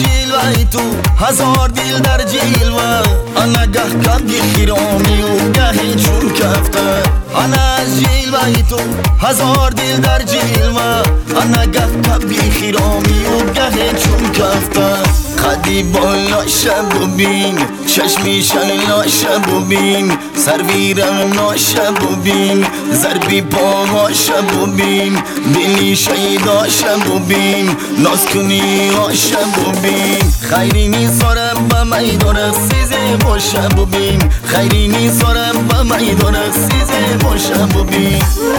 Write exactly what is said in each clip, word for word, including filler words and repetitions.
جیلوه تو هزار دل در جیلوه انا گه کبی خیرامی و گهی چون کفته انا از جیلوه تو هزار دل در جیلوه انا گه کبی خیرامی و گهی چون کفته خدی بالا شب بین چشمی شلا شب بین سرویرم ناشب بین ضربی پاها شب بین دلی شیدا شب بین ناز کنی شب بین خیری نیزارم با میدان سیزه با شب بین خیری نیزارم با میدان سیزه با شب بین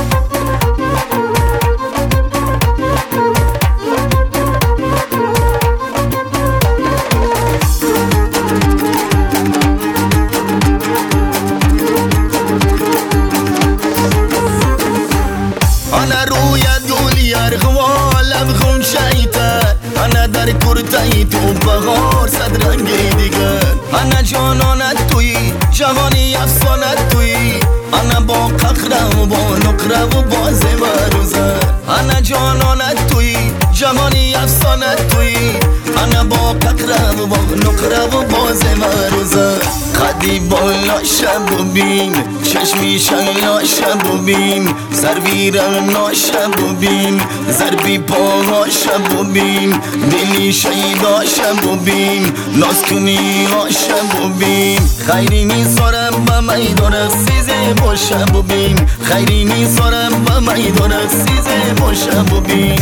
انا روی دولی ارغوالم خون شیطه انا در کرتایی تو بغار صد رنگی دیگر انا جانانت توی جوانی افسانت توی انا با قخره و با نقره و با زمروزه انا جانانت توی جوانی افسانت توی انا با قخره و با نقره و با زمروزه خدی بالا شب بین چشمی شلا شب بین سرویرم ناشب بین ضربی پاها شب بین دلی شیدا شب بین ناز کنی شب بین خیری نیزارم با میدان سیزه با شب بین خیری نیزارم با میدان سیزه با شب بین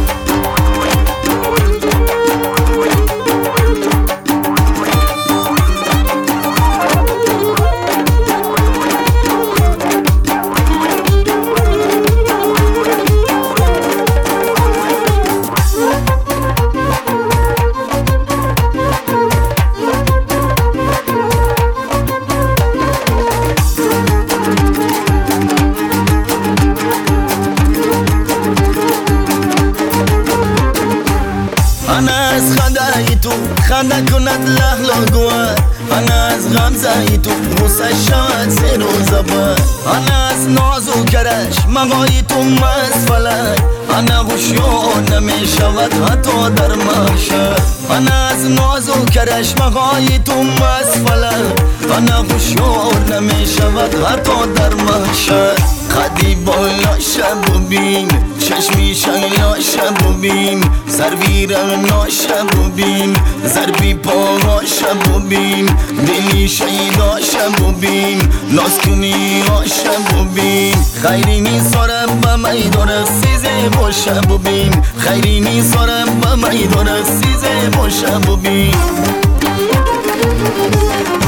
انا از خدای تو خنده کند لحلا گوه انا از غمزه تو غصه شود سر و زبان انا از ناز و کرش مغای تو مست فلک انا هوشیار نمی شود حتی در محشر انا از ناز و کرش مغای تو مست فلک انا هوشیار نمی شود حتی در محشر خدی بالا شب بین چشمی شلا شب بین سرویرم ناشب بین ضربی پاها شب بین دلی شیدا شب بین ناز کنی شب بین خیری نیزارم با میدان سیزه با شب بین خیری نیزارم با میدان سیزه با شب بین